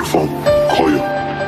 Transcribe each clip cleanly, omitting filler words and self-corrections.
von Koyo.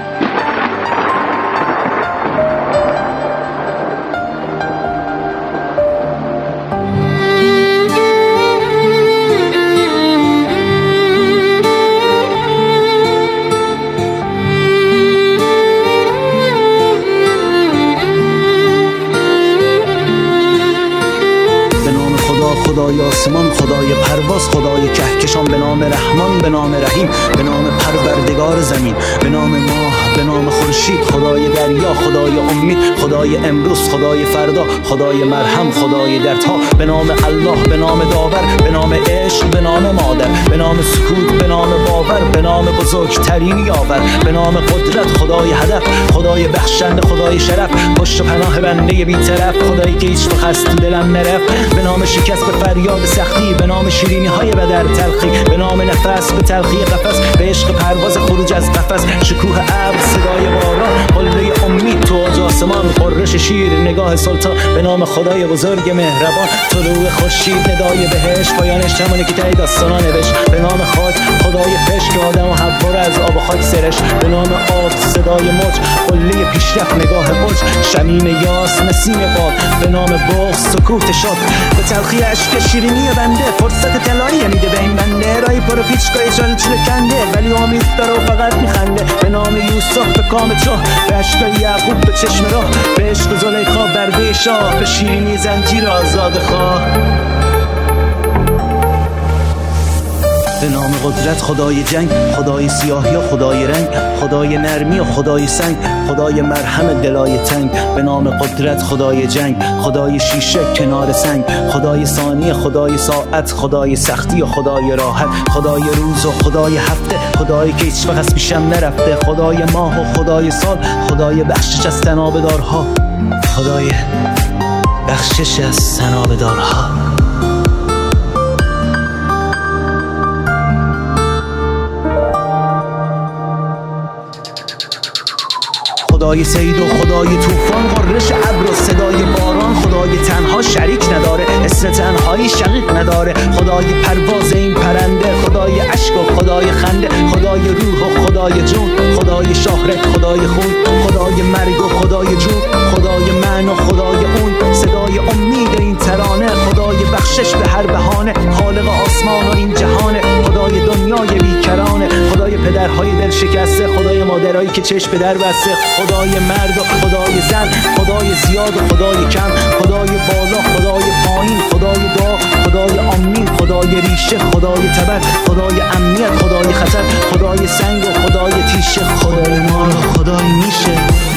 خدای آسمان، خدای پرواز، خدای کهکشان، به نام رحمان، به نام رحیم، به نام پروردگار زمین، به نام ماه، به نام خورشید، خدای دریا، خدای امید، خدای امروز، خدای فردا، خدای مرهم، خدای دردها، به نام الله، به نام داور، به نام عشق، به نام مادر، به نام سکوت، به نام باور، به نام بزرگترین یاور، به نام قدرت، خدای هدف، خدای بخشنده، خدای شرف، پشت و پناه بنده بی‌طرف، خدایی که هیچ وقت تو دلم نرفت، به نام شکست به فریاد سختی، به نام شیرینی های بدر تلخی، به نام نفس به تلخی قفس، به عشق پرواز خروج از قفس، شکوه ابر، صدای باران، قله امید تو از آسمان، قرش شیر، نگاه سلطان، به نام خدای بزرگ مهربان، طلوع خورشید، ندای بهشت، پایانش همونه که ته داستانا نوشت، به نام خاک، خدای پشت که آدم و حوا رو از آب و خاک سرش، به نام آب، صدای موج، قله پیشرفت، نگاه اوج، شمیم یاس، نسیم باد، به نام بغض، سکوت شاد، به تلخی اشک شیرینی بنده، فرصت طلایی میده به این بنده، رای پر پیچگاه چال کنده، ولی امید داره و فقط میخنده، به نام یوسف به کام چاه، به اشکای یعقوب به چشم راه، به عشق زلیخا برده شاه، به شیرینی زنجیر آزاد خواه، به نام قدرت، خدای جنگ، خدای سیاهی و خدای رنگ، خدای نرمی و خدای سنگ، خدای مرهم دلای تنگ، به نام قدرت، خدای جنگ، خدای شیشه کنار سنگ، خدای ثانیه، خدای ساعت، خدای سختی و خدای راحت، خدای روز و خدای هفته، خدایی که هیچ وقت از پیشم نرفته، خدای ماه و خدای سال، خدای بخشش از تنابدارها، خدای بخشش از تنابدارها، خدای سید و خدای طوفان، قرش ابر و صدای باران، خدای تنها شریک نداره، اسم تنهایی شقیق نداره، خدای پرواز این پرنده، خدای اشک و خدای خنده، خدای روح و خدای جون، خدای شهرت، خدای خون، خدای مرگ و خدای جون، خدای من و خدای اون، صدای امید این ترانه، خدای بخشش به هر بهانه، خالق آسمان و این جهانه، خدای دنیای بیکرانه، خدای پدرهای دل شکسته، خدای مادرایی که چشم به در بسته، خدای مرد و خدای زن، خدای زیاد و خدای کم، خدای بالا، خدای پایین، خدای دعا، خدای آمین، خدای ریشه، خدای تبر، خدای امنیت، خدای خطر، خدای سنگ و خدای تیشه، خدای مال و خدای میشه.